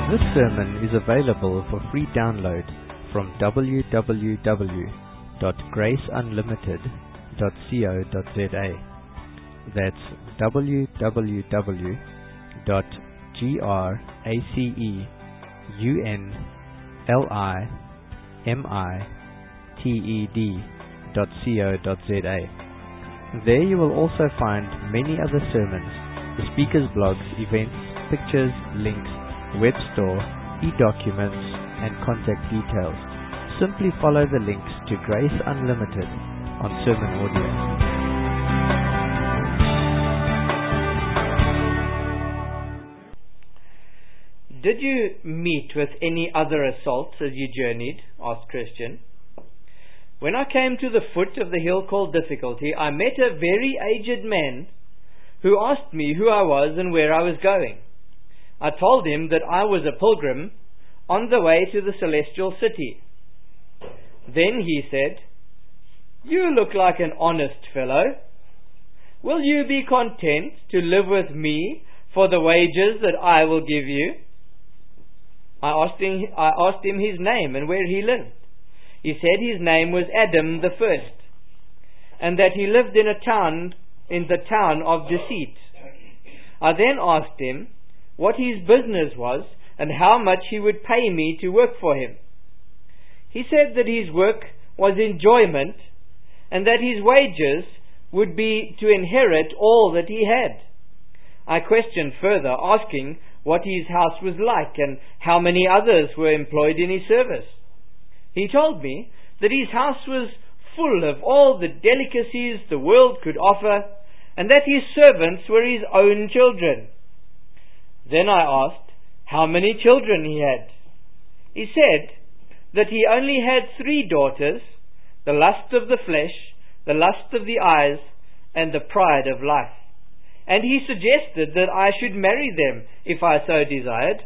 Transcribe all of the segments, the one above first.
This sermon is available for free download from www.graceunlimited.co.za. That's www.graceunlimited.co.za. There you will also find many other sermons, the speakers' blogs, events, pictures, links, web store, e-documents, and contact details. Simply follow the links to Grace Unlimited on Sermon Audio. Did you meet with any other assaults as you journeyed? Asked Christian. When I came to the foot of the hill called Difficulty, I met a very aged man who asked me who I was and where I was going. I told him that I was a pilgrim on the way to the celestial city. Then he said, "You look like an honest fellow. Will you be content to live with me for the wages that I will give you?" I asked him his name and where he lived. He said his name was Adam the First, and that he lived in the town of Deceit. I then asked him what his business was and how much he would pay me to work for him. He said that his work was enjoyment and that his wages would be to inherit all that he had. I questioned further, asking what his house was like and how many others were employed in his service. He told me that his house was full of all the delicacies the world could offer and that his servants were his own children. Then I asked how many children he had. He said that he only had 3 daughters, the lust of the flesh, the lust of the eyes, and the pride of life. And he suggested that I should marry them if I so desired.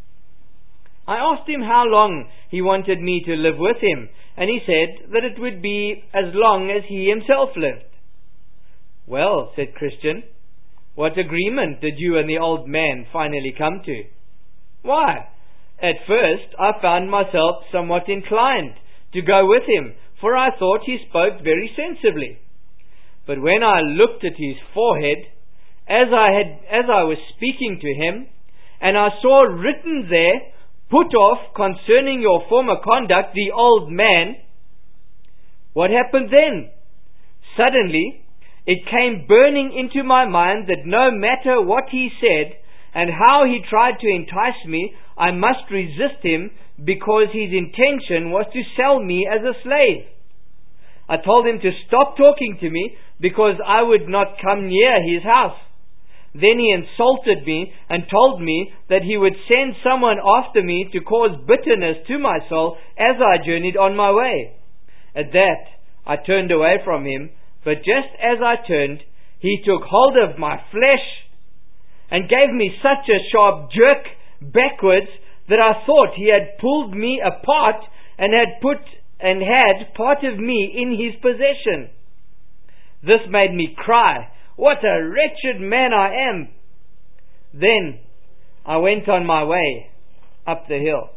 I asked him how long he wanted me to live with him, and he said that it would be as long as he himself lived. "Well," said Christian, "what agreement did you and the old man finally come to?" "Why, at first I found myself somewhat inclined to go with him, for I thought he spoke very sensibly. But when I looked at his forehead, as I was speaking to him, and I saw written there, 'Put off concerning your former conduct the old man,' what happened then? Suddenly it came burning into my mind that no matter what he said and how he tried to entice me, I must resist him because his intention was to sell me as a slave. I told him to stop talking to me because I would not come near his house. Then he insulted me and told me that he would send someone after me to cause bitterness to my soul as I journeyed on my way. At that I turned away from him, but just as I turned, he took hold of my flesh and gave me such a sharp jerk backwards that I thought he had pulled me apart and had part of me in his possession. This made me cry, 'What a wretched man I am!' Then I went on my way up the hill."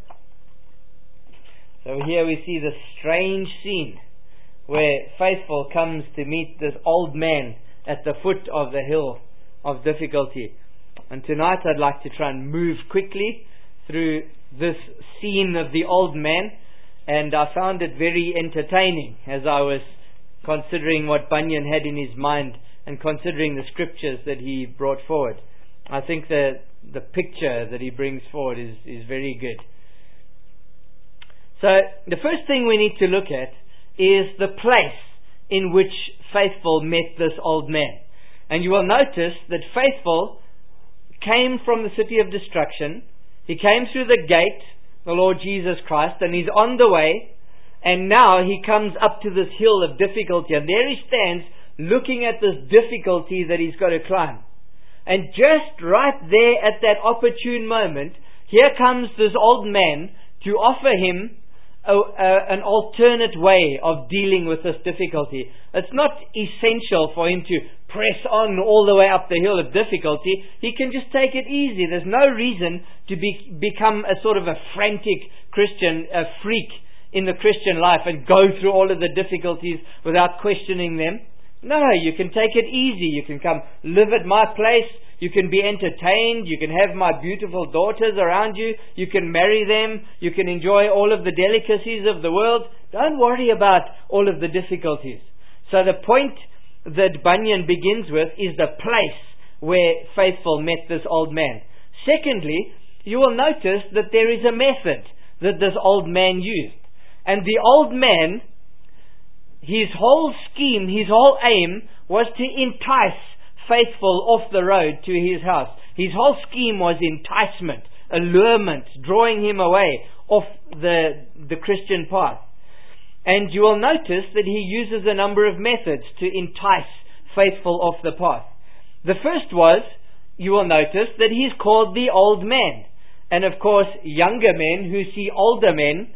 So here we see the strange scene where Faithful comes to meet this old man at the foot of the hill of Difficulty. And tonight I'd like to try and move quickly through this scene of the old man, and I found it very entertaining as I was considering what Bunyan had in his mind and considering the scriptures that he brought forward. I think that the picture that he brings forward is very good. So the first thing we need to look at is the place in which Faithful met this old man. And you will notice that Faithful came from the city of destruction. He came through the gate, the Lord Jesus Christ, and he's on the way. And now he comes up to this hill of difficulty, and there he stands looking at this difficulty that he's got to climb. And just right there at that opportune moment, here comes this old man to offer him an alternate way of dealing with this difficulty. It's not essential for him to press on all the way up the hill of difficulty. He can just take it easy. There's no reason to become a sort of a frantic Christian, a freak in the Christian life and go through all of the difficulties without questioning them. No, you can take it easy. You can come live at my place. You can be entertained. You can have my beautiful daughters around you. You can marry them. You can enjoy all of the delicacies of the world. Don't worry about all of the difficulties. So the point that Bunyan begins with is the place where Faithful met this old man. Secondly, you will notice that there is a method that this old man used. And the old man, his whole scheme, his whole aim was to entice Faithful off the road to his house. His whole scheme was enticement, allurement, drawing him away off the Christian path. And you will notice that he uses a number of methods to entice Faithful off the path. The first was, you will notice that he's called the old man. And of course, younger men who see older men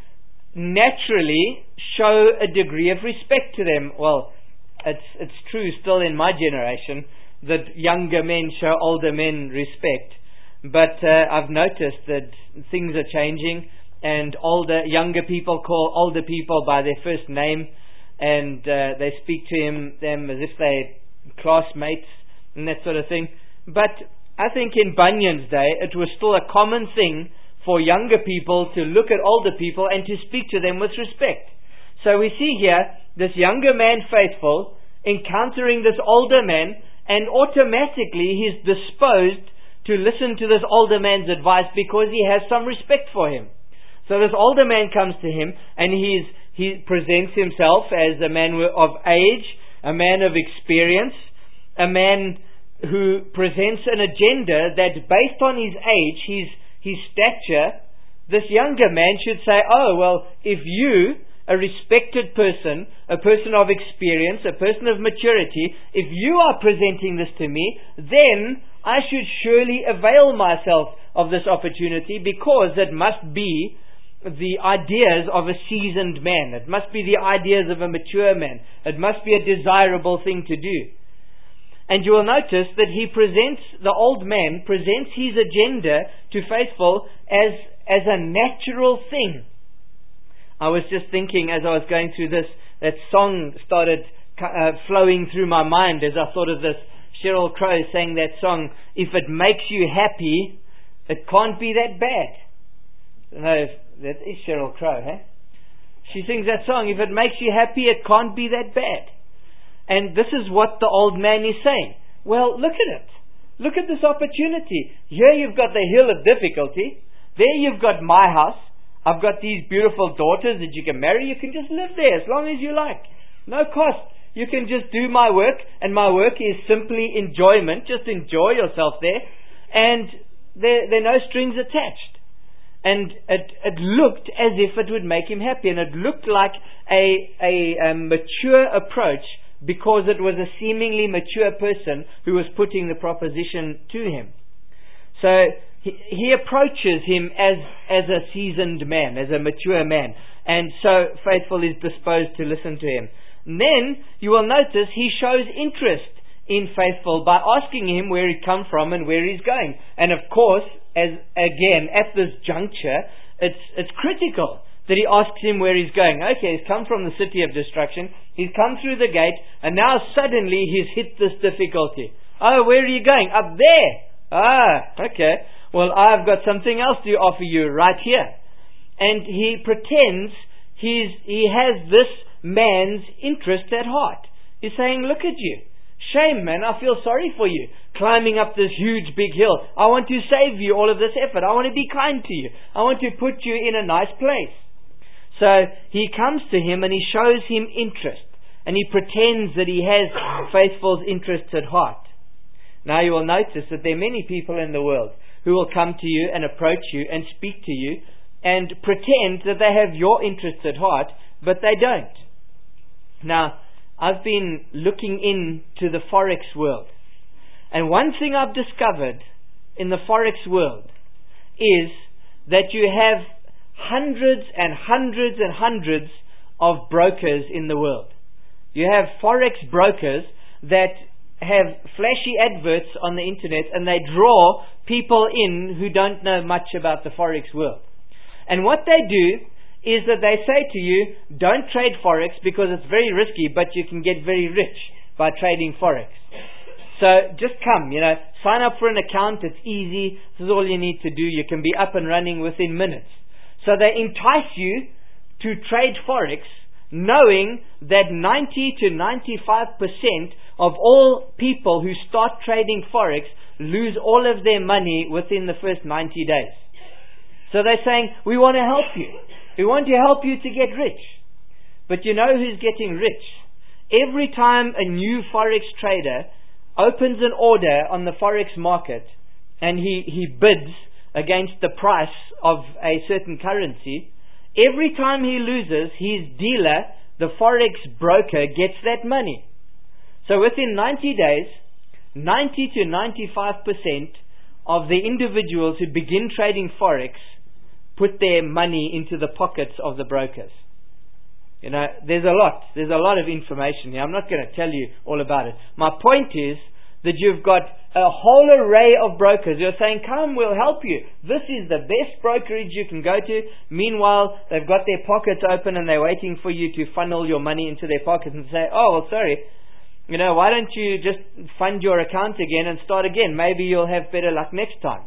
naturally show a degree of respect to them. Well, it's true still in my generation that younger men show older men respect. But I've noticed that things are changing, and younger people call older people by their first name, and they speak to them as if they're classmates and that sort of thing. But I think in Bunyan's day it was still a common thing for younger people to look at older people and to speak to them with respect. So we see here this younger man, Faithful, encountering this older man, and automatically he's disposed to listen to this older man's advice because he has some respect for him. So this older man comes to him, and he presents himself as a man of age, a man of experience, a man who presents an agenda that based on his age, his stature, this younger man should say, oh, well, if you, a respected person, a person of experience, a person of maturity, if you are presenting this to me, then I should surely avail myself of this opportunity, because it must be the ideas of a seasoned man. It must be the ideas of a mature man. It must be a desirable thing to do. And you will notice that the old man presents his agenda to Faithful as a natural thing. I was just thinking as I was going through this, that song started flowing through my mind as I thought of this. Sheryl Crow sang that song, if it makes you happy, it can't be that bad. No, that is Sheryl Crow, eh? She sings that song, if it makes you happy, it can't be that bad. And this is what the old man is saying. Well, look at it. Look at this opportunity. Here you've got the hill of difficulty. There you've got my house. I've got these beautiful daughters that you can marry. You can just live there as long as you like. No cost. You can just do my work, and my work is simply enjoyment. Just enjoy yourself there. And there are no strings attached. And it looked as if it would make him happy. And it looked like a mature approach, because it was a seemingly mature person who was putting the proposition to him. So he approaches him as a seasoned man, as a mature man. And so Faithful is disposed to listen to him. And then you will notice he shows interest in Faithful by asking him where he'd come from and where he's going. And of course, at this juncture, it's critical that he asks him where he's going. Okay, he's come from the city of destruction. He's come through the gate, and now suddenly he's hit this difficulty. Oh, where are you going? Up there. Ah, okay. Well, I've got something else to offer you right here. And he pretends he has this man's interest at heart. He's saying, look at you. Shame, man, I feel sorry for you. Climbing up this huge big hill. I want to save you all of this effort. I want to be kind to you. I want to put you in a nice place. So he comes to him and he shows him interest. And he pretends that he has Faithful's interests at heart. Now you will notice that there are many people in the world who will come to you and approach you and speak to you and pretend that they have your interests at heart, but they don't. Now, I've been looking into the Forex world. And one thing I've discovered in the Forex world is that you have hundreds and hundreds and hundreds of brokers in the world. You have forex brokers that have flashy adverts on the internet, and they draw people in who don't know much about the forex world. And what they do is that they say to you, don't trade forex because it's very risky, but you can get very rich by trading forex. So just come, sign up for an account. It's easy. This is all you need to do. You can be up and running within minutes. So they entice you to trade forex, knowing that 90 to 95% of all people who start trading forex lose all of their money within the first 90 days. So they're saying, we want to help you. We want to help you to get rich. But you know who's getting rich? Every time a new forex trader opens an order on the forex market and he bids against the price of a certain currency, every time he loses, his dealer, the forex broker, gets that money. So within 90 days, 90 to 95% of the individuals who begin trading forex put their money into the pockets of the brokers. There's a lot of information here. I'm not going to tell you all about it. My point is that you've got a whole array of brokers who are saying, come, we'll help you. This is the best brokerage you can go to. Meanwhile, they've got their pockets open and they're waiting for you to funnel your money into their pockets and say, oh, well, sorry, why don't you just fund your account again and start again? Maybe you'll have better luck next time.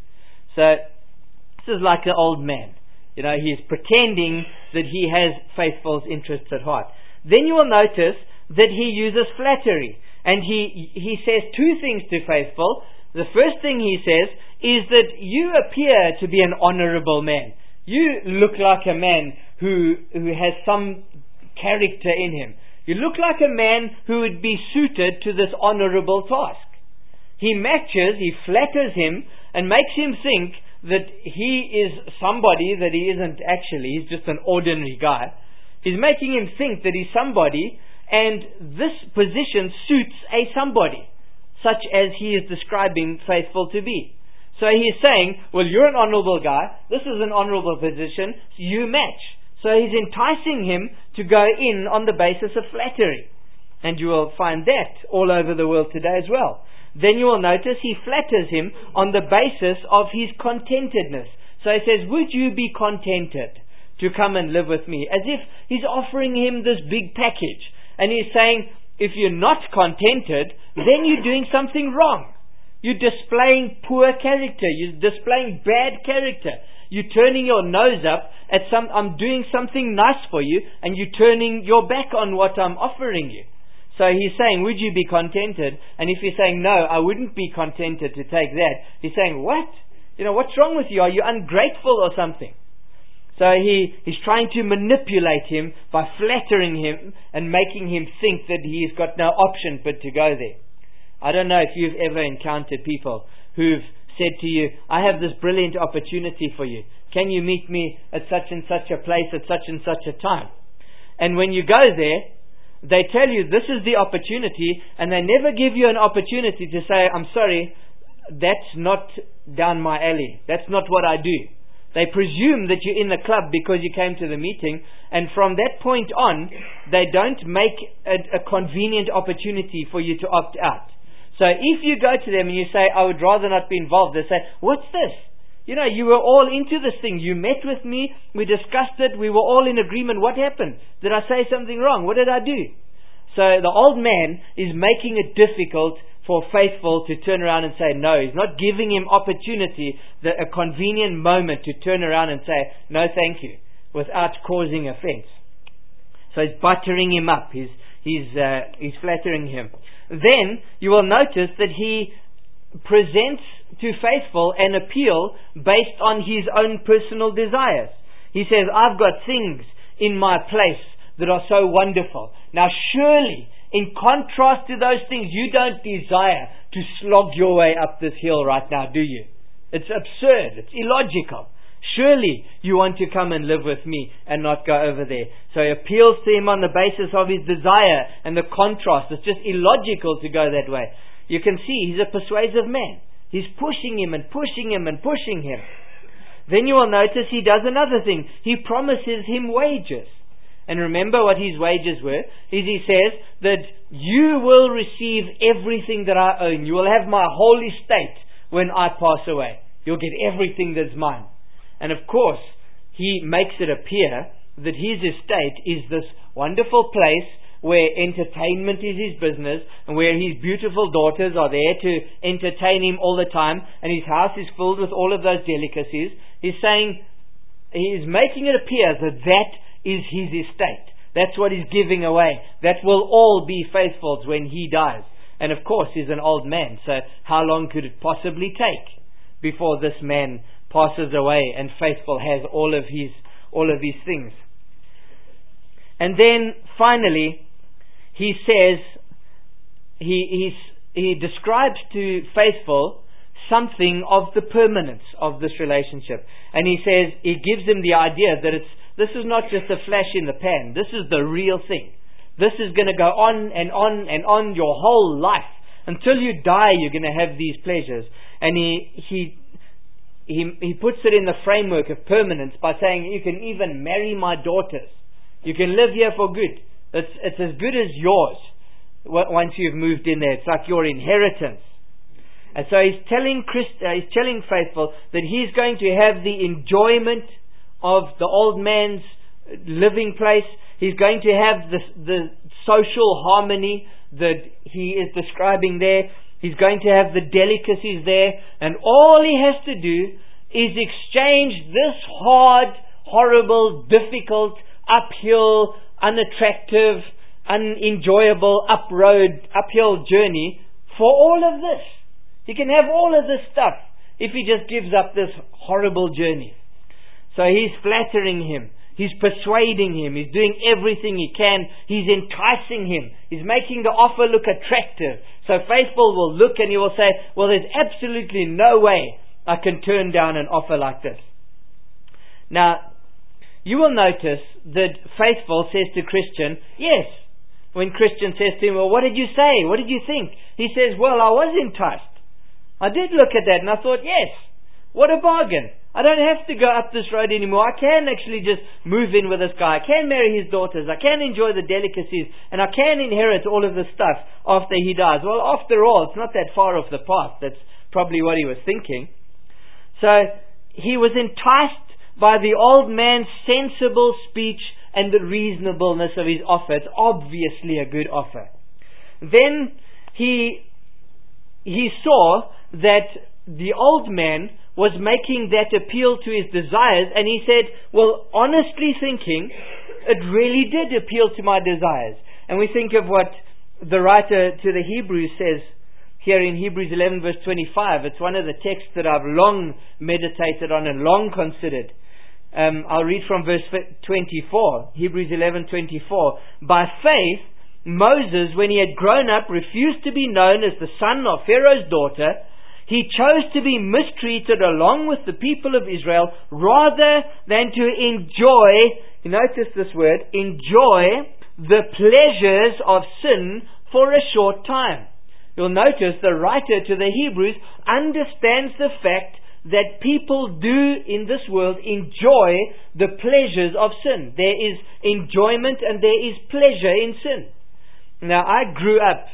So this is like an old man. He's pretending that he has Faithful's interests at heart. Then you will notice that he uses flattery. And he says two things to Faithful. The first thing he says is that you appear to be an honorable man. You look like a man who has some character in him. You look like a man who would be suited to this honorable task. He flatters him and makes him think that he is somebody that he isn't actually. He's just an ordinary guy. He's making him think that he's somebody, and this position suits a somebody, such as he is describing Faithful to be. So he's saying, well, you're an honorable guy, this is an honorable position, so you match. So he's enticing him to go in on the basis of flattery. And you will find that all over the world today as well. Then you will notice he flatters him on the basis of his contentedness. So he says, would you be contented to come and live with me? As if he's offering him this big package. And he's saying, if you're not contented, then you're doing something wrong. You're displaying poor character. You're displaying bad character. You're turning your nose up at I'm doing something nice for you, and you're turning your back on what I'm offering you. So he's saying, would you be contented? And if you're saying, no, I wouldn't be contented to take that, he's saying, what? What's wrong with you? Are you ungrateful or something? So he's trying to manipulate him by flattering him and making him think that he's got no option but to go there. I don't know if you've ever encountered people who've said to you, I have this brilliant opportunity for you. Can you meet me at such and such a place at such and such a time? And when you go there, they tell you this is the opportunity, and they never give you an opportunity to say, I'm sorry, that's not down my alley. That's not what I do. They presume that you're in the club because you came to the meeting, and from that point on, they don't make a convenient opportunity for you to opt out. So if you go to them and you say, I would rather not be involved, they say, what's this? You were all into this thing. You met with me, we discussed it, we were all in agreement. What happened? Did I say something wrong? What did I do? So the old man is making it difficult for Faithful to turn around and say no. He's not giving him opportunity, a convenient moment to turn around and say no thank you, without causing offense. So he's buttering him up. He's flattering him. Then you will notice that he presents to Faithful an appeal based on his own personal desires. He says, I've got things in my place that are so wonderful. Now surely, in contrast to those things, you don't desire to slog your way up this hill right now, do you? It's absurd. It's illogical. Surely you want to come and live with me and not go over there. So he appeals to him on the basis of his desire and the contrast. It's just illogical to go that way. You can see he's a persuasive man. He's pushing him and pushing him and pushing him. then you will notice he does another thing. He promises him wages. And remember what his wages were? He says that you will receive everything that I own. You will have my whole estate when I pass away. You'll get everything that's mine. And of course, he makes it appear that his estate is this wonderful place where entertainment is his business and where his beautiful daughters are there to entertain him all the time, and his house is filled with all of those delicacies. He's saying, he's making it appear that that is his estate. That's what he's giving away. That will all be Faithful's when he dies. And of course, he's an old man, so how long could it possibly take before this man passes away and Faithful has all of his things? And then finally, he says, he describes to Faithful something of the permanence of this relationship. And he says, he gives him the idea that this is not just a flash in the pan. This is the real thing. This is going to go on and on and on your whole life. Until you die, you're going to have these pleasures. And he puts it in the framework of permanence by saying, you can even marry my daughters. You can live here for good. It's as good as yours once you've moved in there. It's like your inheritance. And so he's telling Faithful that he's going to have the enjoyment of the old man's living place. He's going to have the social harmony that he is describing there. He's going to have the delicacies there. And all he has to do is exchange this hard, horrible, difficult, uphill, unattractive, unenjoyable, uphill journey for all of this. He can have all of this stuff if he just gives up this horrible journey. So he's flattering him. He's persuading him. He's doing everything he can. He's enticing him. He's making the offer look attractive. So Faithful will look and he will say, well, there's absolutely no way I can turn down an offer like this. Now, you will notice that Faithful says to Christian, yes. When Christian says to him, well, what did you say? What did you think? He says, well, I was enticed. I did look at that and I thought, yes, what a bargain. I don't have to go up this road anymore. I can actually just move in with this guy. I can marry his daughters. I can enjoy the delicacies. And I can inherit all of this stuff after he dies. Well, after all, it's not that far off the path. That's probably what he was thinking. So he was enticed by the old man's sensible speech and the reasonableness of his offer. It's obviously a good offer. Then he saw that the old man was making that appeal to his desires, and he said, well, honestly thinking, it really did appeal to my desires. And we think of what the writer to the Hebrews says here in Hebrews 11 verse 25. It's one of the texts that I've long meditated on and long considered. I'll read from verse 24, Hebrews 11:24. By faith, Moses, when he had grown up, refused to be known as the son of Pharaoh's daughter. He chose to be mistreated along with the people of Israel rather than to enjoy, you notice this word, enjoy the pleasures of sin for a short time. You'll notice the writer to the Hebrews understands the fact that people do in this world enjoy the pleasures of sin. There is enjoyment and there is pleasure in sin. Now, I grew up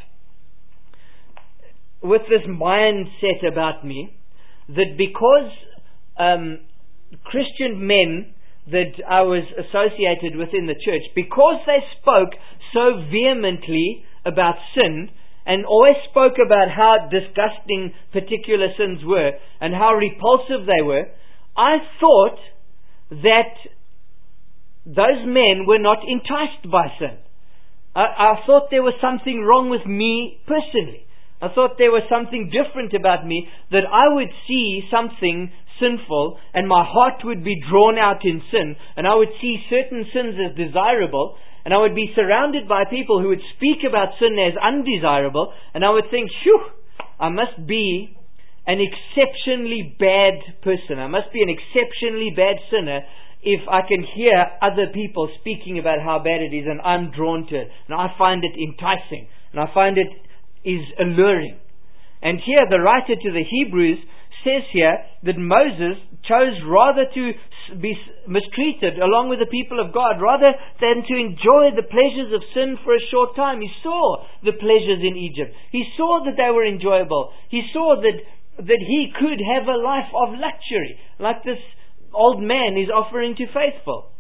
with this mindset about me that because Christian men that I was associated with in the church, because they spoke so vehemently about sin and always spoke about how disgusting particular sins were and how repulsive they were, I thought that those men were not enticed by sin. I thought there was something wrong with me personally. I thought there was something different about me, that I would see something sinful and my heart would be drawn out in sin, and I would see certain sins as desirable, and I would be surrounded by people who would speak about sin as undesirable, and I would think, phew, I must be an exceptionally bad person. I must be an exceptionally bad sinner if I can hear other people speaking about how bad it is and I'm drawn to it. And I find it enticing. And I find it is alluring. And here the writer to the Hebrews says here that Moses chose rather to be mistreated along with the people of God rather than to enjoy the pleasures of sin for a short time. He saw the pleasures in Egypt. He saw that they were enjoyable. He saw that he could have a life of luxury like this old man is offering to Faithful.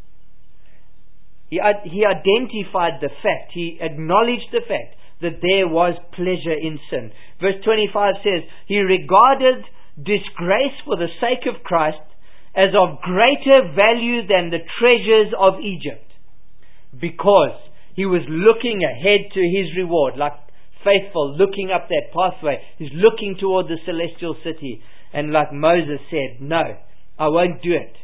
He identified the fact. He acknowledged the fact that there was pleasure in sin. Verse 25 says, he regarded disgrace for the sake of Christ as of greater value than the treasures of Egypt, because he was looking ahead to his reward, like Faithful looking up that pathway. He's looking toward the celestial city, and like Moses said, no, I won't do it.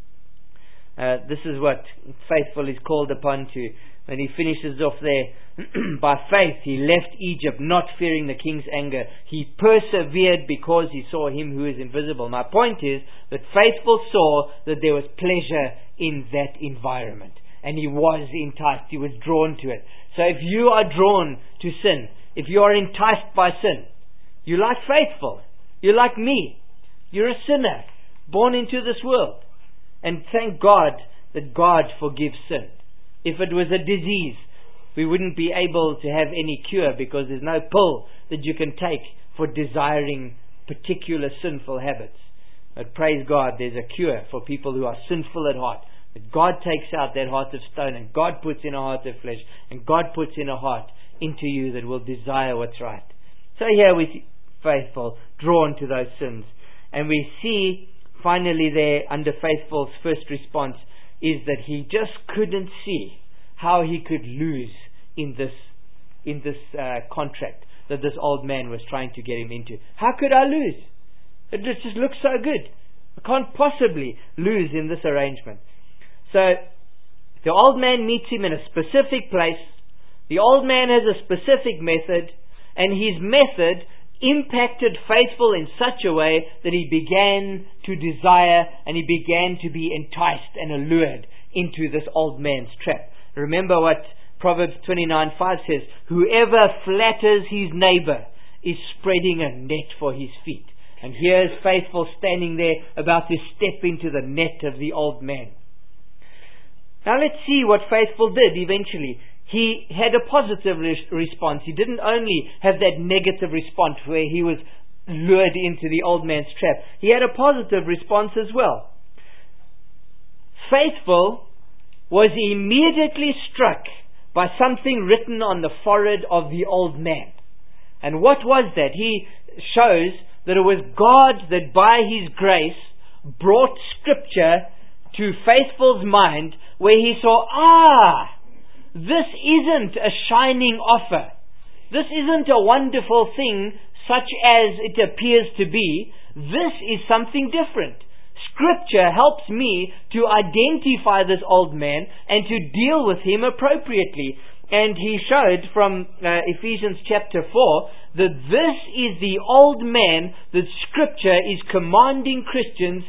This is what Faithful is called upon to. When he finishes off there, by faith he left Egypt, not fearing the king's anger. He persevered because he saw him who is invisible. My point is that Faithful saw that there was pleasure in that environment, and he was enticed, he was drawn to it. So if you are drawn to sin, if you are enticed by sin, you're like Faithful, you're like me, you're a sinner born into this world. And thank God that God forgives sin. If it was a disease, we wouldn't be able to have any cure, because there's no pill that you can take for desiring particular sinful habits. But praise God, there's a cure for people who are sinful at heart. That God takes out that heart of stone and God puts in a heart of flesh, and God puts in a heart into you that will desire what's right. So here we see Faithful drawn to those sins. And we see finally there under Faithful's first response is that he just couldn't see how he could lose in this contract that this old man was trying to get him into. How could I lose? It just looks so good. I can't possibly lose in this arrangement. So the old man meets him in a specific place. The old man has a specific method, and his method impacted Faithful in such a way that he began to desire and he began to be enticed and allured into this old man's trap. Remember what Proverbs 29:5 says, whoever flatters his neighbor is spreading a net for his feet. And here's Faithful standing there about to step into the net of the old man. Now let's see what Faithful did eventually. He had a positive response. He didn't only have that negative response where he was lured into the old man's trap. He had a positive response as well. Faithful was immediately struck by something written on the forehead of the old man. And what was that? He shows that it was God that by His grace brought Scripture to Faithful's mind, where he saw, this isn't a shining offer. This isn't a wonderful thing such as it appears to be. This is something different. Scripture helps me to identify this old man and to deal with him appropriately. And he showed from Ephesians chapter 4 that this is the old man that Scripture is commanding Christians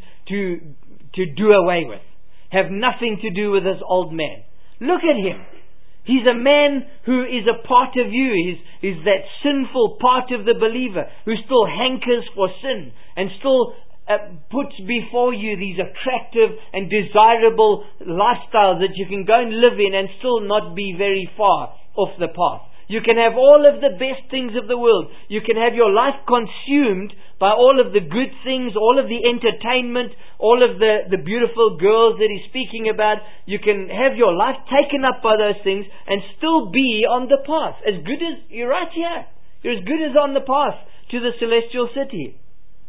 to do away with. Have nothing to do with this old man. Look at him. He's a man who is a part of you. He's that sinful part of the believer who still hankers for sin and still puts before you these attractive and desirable lifestyles that you can go and live in and still not be very far off the path. You can have all of the best things of the world. You can have your life consumed by all of the good things, all of the entertainment, all of the beautiful girls that he's speaking about. You can have your life taken up by those things and still be on the path. As good as, you're right here. You're as good as on the path to the celestial city.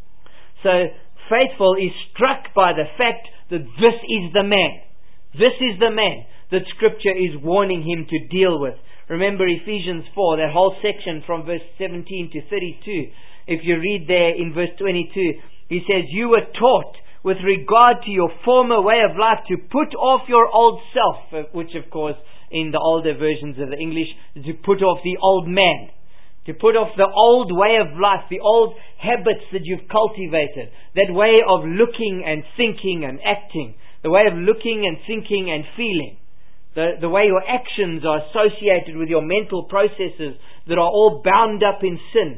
So, Faithful is struck by the fact that this is the man. This is the man that Scripture is warning him to deal with. Remember Ephesians 4, that whole section from verse 17 to 32. If you read there in verse 22, he says, you were taught with regard to your former way of life to put off your old self, which of course in the older versions of the English is to put off the old man. To put off the old way of life, the old habits that you've cultivated, that way of looking and thinking and acting, the way of looking and thinking and feeling. The way your actions are associated with your mental processes that are all bound up in sin.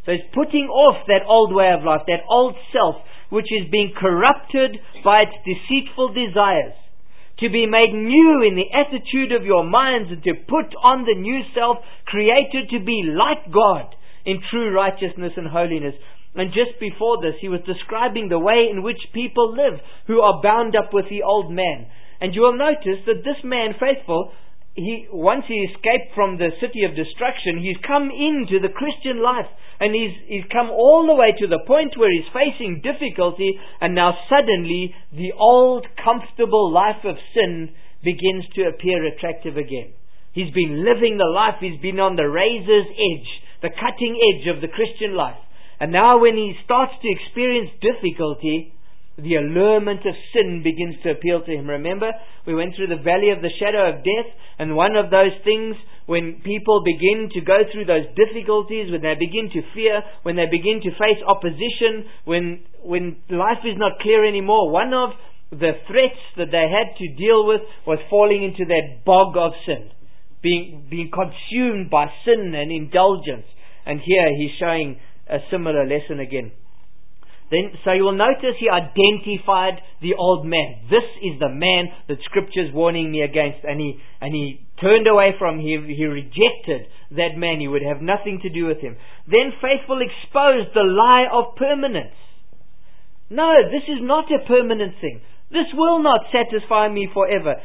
So he's putting off that old way of life, that old self, which is being corrupted by its deceitful desires, to be made new in the attitude of your minds, and to put on the new self, created to be like God in true righteousness and holiness. And just before this, he was describing the way in which people live who are bound up with the old man. And you will notice that this man, Faithful, once he escaped from the city of destruction, he's come into the Christian life, and he's come all the way to the point where he's facing difficulty, and now suddenly the old comfortable life of sin begins to appear attractive again. He's been living the life, he's been on the razor's edge, the cutting edge of the Christian life. And now when he starts to experience difficulty, the allurement of sin begins to appeal to him. Remember, we went through the valley of the shadow of death, and one of those things, when people begin to go through those difficulties, when they begin to fear, when they begin to face opposition, when life is not clear anymore, one of the threats that they had to deal with was falling into that bog of sin, being consumed by sin and indulgence. And here he's showing a similar lesson again. So you will notice he identified the old man. This is the man that Scripture's warning me against. And he turned away from him. He rejected that man. He would have nothing to do with him. Then Faithful exposed the lie of permanence. No, this is not a permanent thing. This will not satisfy me forever.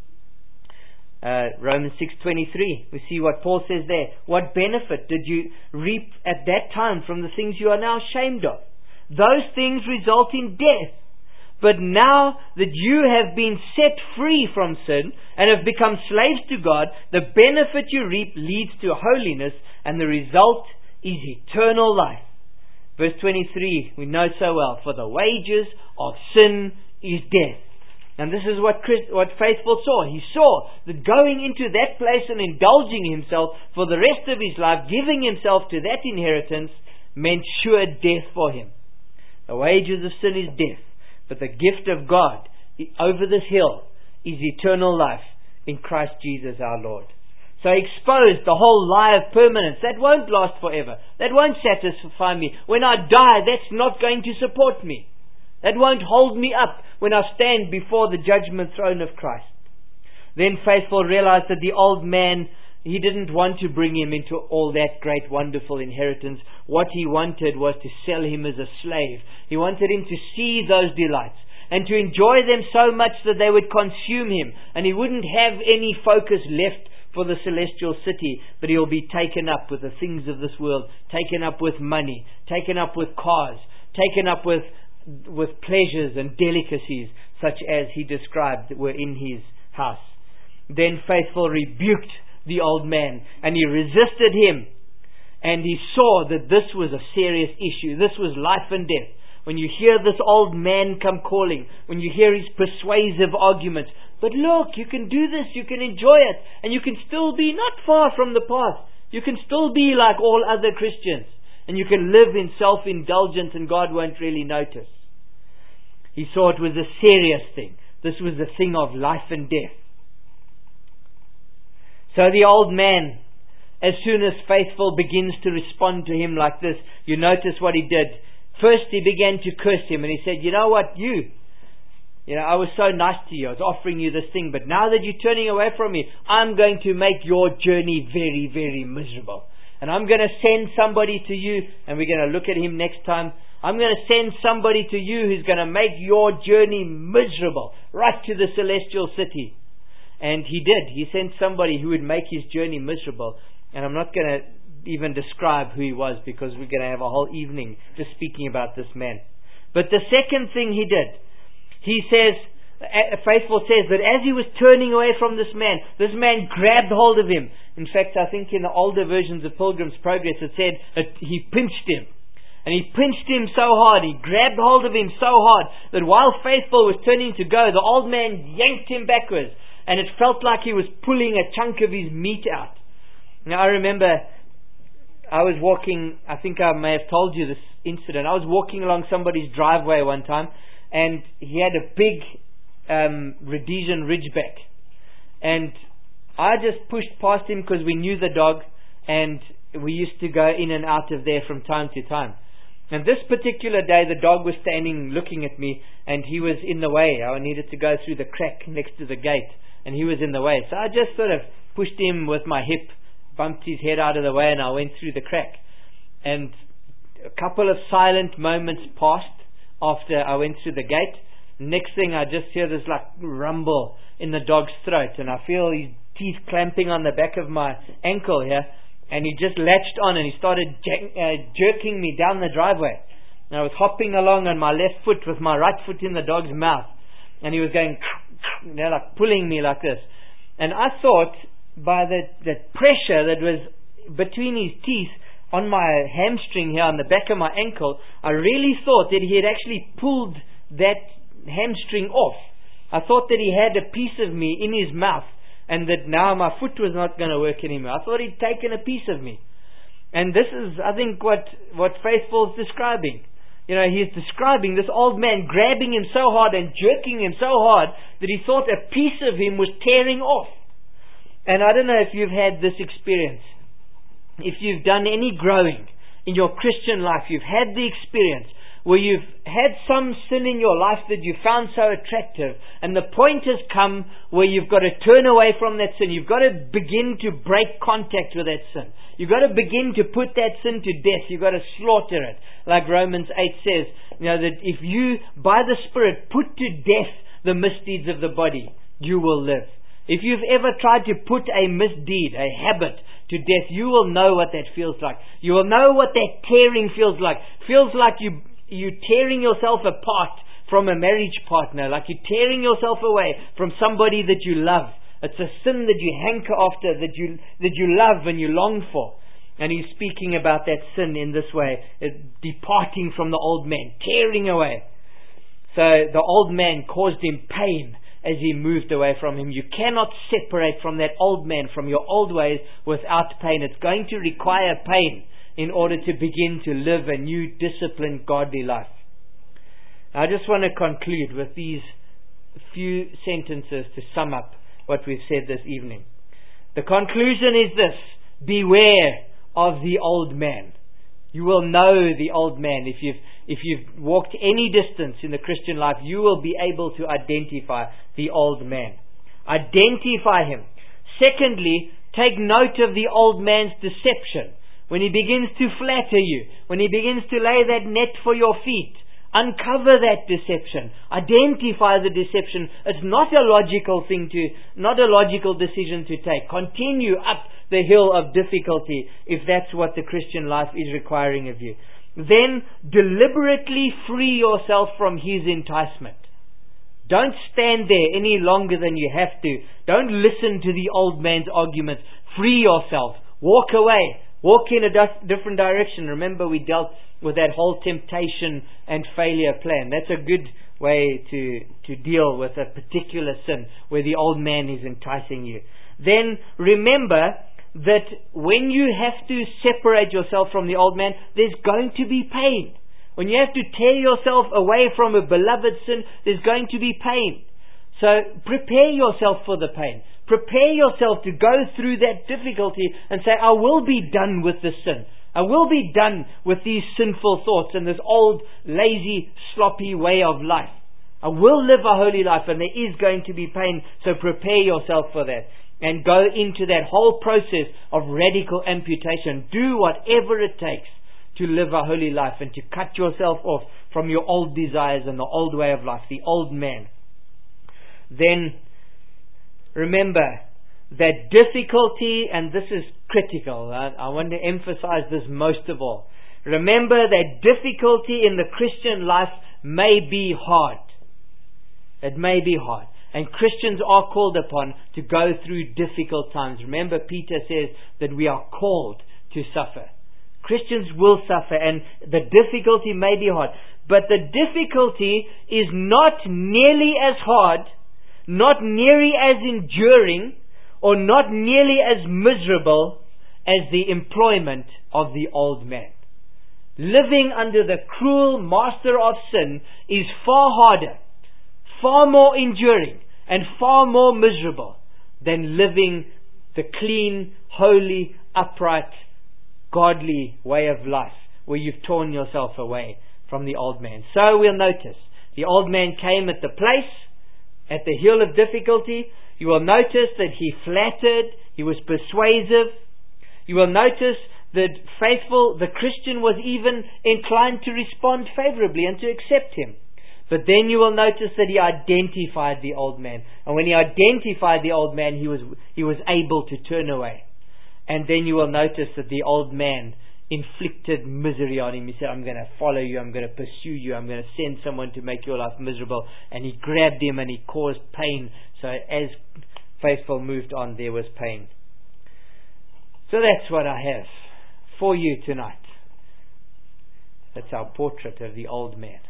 Romans 6:23, we see what Paul says there. What benefit did you reap at that time from the things you are now ashamed of? Those things result in death. But now that you have been set free from sin and have become slaves to God, the benefit you reap leads to holiness, and the result is eternal life. Verse 23, we know so well, for the wages of sin is death. And this is what Faithful saw. He saw that going into that place and indulging himself for the rest of his life, giving himself to that inheritance, meant sure death for him. The wages of sin is death, but the gift of God over this hill is eternal life in Christ Jesus our Lord. So he exposed the whole lie of permanence. That won't last forever. That won't satisfy me. When I die, that's not going to support me. That won't hold me up when I stand before the judgment throne of Christ. Then Faithful realized that the old man, he didn't want to bring him into all that great, wonderful inheritance. What he wanted was to sell him as a slave. He wanted him to see those delights and to enjoy them so much that they would consume him, and he wouldn't have any focus left for the celestial city, but he'll be taken up with the things of this world, taken up with money, taken up with cars, taken up with pleasures and delicacies such as he described were in his house. Then Faithful rebuked the old man, and he resisted him, and he saw that this was a serious issue. This was life and death. When you hear this old man come calling, when you hear his persuasive arguments, but look, you can do this, you can enjoy it, and you can still be not far from the path. You can still be like all other Christians, and you can live in self-indulgence, and God won't really notice. He saw it was a serious thing. This was a thing of life and death. So the old man, as soon as Faithful begins to respond to him like this, you notice what he did. First he began to curse him, and he said, you know what, I was so nice to you, I was offering you this thing, but now that you're turning away from me, I'm going to make your journey very, very miserable. And I'm going to send somebody to you, and we're going to look at him next time. I'm going to send somebody to you who's going to make your journey miserable, right to the celestial city. And he did. He sent somebody who would make his journey miserable. And I'm not going to even describe who he was, because we're going to have a whole evening just speaking about this man. But the second thing he did, he says, Faithful says that as he was turning away from this man grabbed hold of him. In fact, I think in the older versions of Pilgrim's Progress it said that he pinched him. And he pinched him so hard, he grabbed hold of him so hard, that while Faithful was turning to go, the old man yanked him backwards. And it felt like he was pulling a chunk of his meat out. Now I remember, I was walking, I think I may have told you this incident. I was walking along somebody's driveway one time, and he had a big Rhodesian Ridgeback. And I just pushed past him because we knew the dog, and we used to go in and out of there from time to time. And this particular day, the dog was standing looking at me, and he was in the way. I needed to go through the crack next to the gate, and he was in the way. So I just sort of pushed him with my hip, bumped his head out of the way, and I went through the crack. And a couple of silent moments passed after I went through the gate. Next thing, I just hear this like rumble in the dog's throat, and I feel his teeth clamping on the back of my ankle here. And he just latched on and he started jerking me down the driveway. And I was hopping along on my left foot with my right foot in the dog's mouth. And he was going, like pulling me like this. And I thought by the pressure that was between his teeth on my hamstring here on the back of my ankle, I really thought that he had actually pulled that hamstring off. I thought that he had a piece of me in his mouth, and that now my foot was not going to work anymore. I thought he'd taken a piece of me. And this is, I think, what Faithful is describing. You know, he's describing this old man grabbing him so hard and jerking him so hard that he thought a piece of him was tearing off. And I don't know if you've had this experience. If you've done any growing in your Christian life, you've had the experience where you've had some sin in your life that you found so attractive, and the point has come where you've got to turn away from that sin. You've got to begin to break contact with that sin. You've got to begin to put that sin to death. You've got to slaughter it. Like Romans 8 says, you know, that if you, by the Spirit, put to death the misdeeds of the body, you will live. If you've ever tried to put a misdeed, a habit, to death, you will know what that feels like. You will know what that tearing feels like. Feels like you're tearing yourself apart from a marriage partner, like you're tearing yourself away from somebody that you love. It's a sin that you hanker after, that you love and you long for. And he's speaking about that sin in this way, departing from the old man, tearing away. So the old man caused him pain as he moved away from him. You cannot separate from that old man, from your old ways, without pain. It's going to require pain in order to begin to live a new, disciplined, godly life. I just want to conclude with these few sentences to sum up what we've said this evening. The conclusion is this: beware of the old man. You will know the old man. If you've walked any distance in the Christian life, you will be able to identify the old man. Identify him. Secondly, take note of the old man's deception. When he begins to flatter you, when he begins to lay that net for your feet, uncover that deception. Identify the deception. It's not a logical decision to take. Continue up the hill of difficulty if that's what the Christian life is requiring of you. Then deliberately free yourself from his enticement. Don't stand there any longer than you have to. Don't listen to the old man's arguments. Free yourself. Walk away. Walk in a different direction. Remember, we dealt with that whole temptation and failure plan. That's a good way to deal with a particular sin where the old man is enticing you. Then remember that when you have to separate yourself from the old man, there's going to be pain. When you have to tear yourself away from a beloved sin, there's going to be pain. So prepare yourself for the pain. Prepare yourself to go through that difficulty and say, I will be done with this sin. I will be done with these sinful thoughts and this old, lazy, sloppy way of life. I will live a holy life, and there is going to be pain, so prepare yourself for that. And go into that whole process of radical amputation. Do whatever it takes to live a holy life and to cut yourself off from your old desires and the old way of life, the old man. Then remember that difficulty, and this is critical, I want to emphasize this most of all. Remember that difficulty in the Christian life may be hard. It may be hard. And Christians are called upon to go through difficult times. Remember, Peter says that we are called to suffer. Christians will suffer, and the difficulty may be hard. But the difficulty is not nearly as hard, not nearly as enduring, or not nearly as miserable as the employment of the old man. Living under the cruel master of sin is far harder, far more enduring, and far more miserable than living the clean, holy, upright, godly way of life where you've torn yourself away from the old man. So we'll notice the old man came at the place, at the hill of difficulty. You will notice that he flattered, he was persuasive. You will notice that the Christian was even inclined to respond favorably and to accept him. But then you will notice that he identified the old man. And when he identified the old man, he was able to turn away. And then you will notice that the old man inflicted misery on him. He said, I'm going to follow you, I'm going to pursue you, I'm going to send someone to make your life miserable. And he grabbed him and he caused pain. So as Faithful moved on, there was pain. So that's what I have for you tonight. That's our portrait of the old man.